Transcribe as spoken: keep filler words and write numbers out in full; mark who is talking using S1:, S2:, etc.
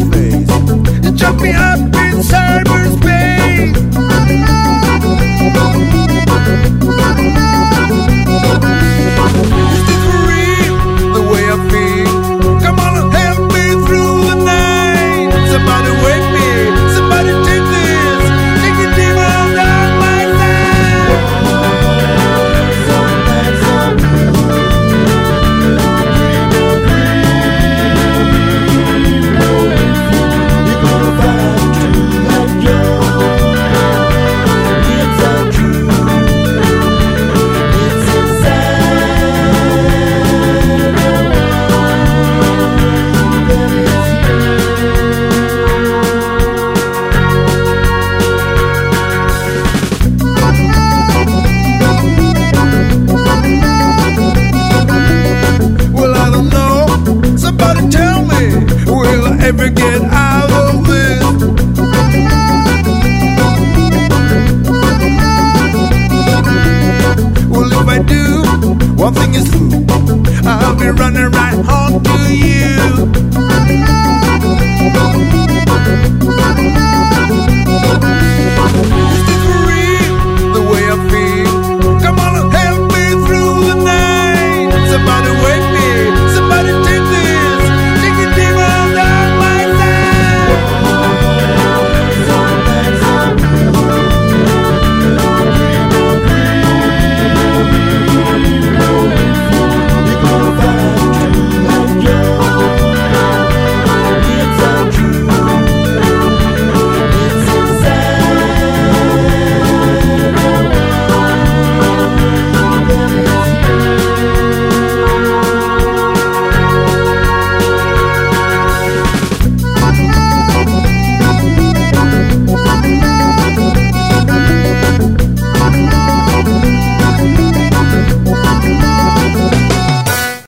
S1: face. You chuck me up in cyberspace. Is this for real, the way I feel? Come on and help me through the night. Somebody wake me, somebody take this, take the demon down my side. You're gonna find true love, Joe. It's all true. It's inside the one that is Well, I don't know. Somebody tell me, will I ever get out of this? Well, if I do, one thing is true, I'll be running right home to you.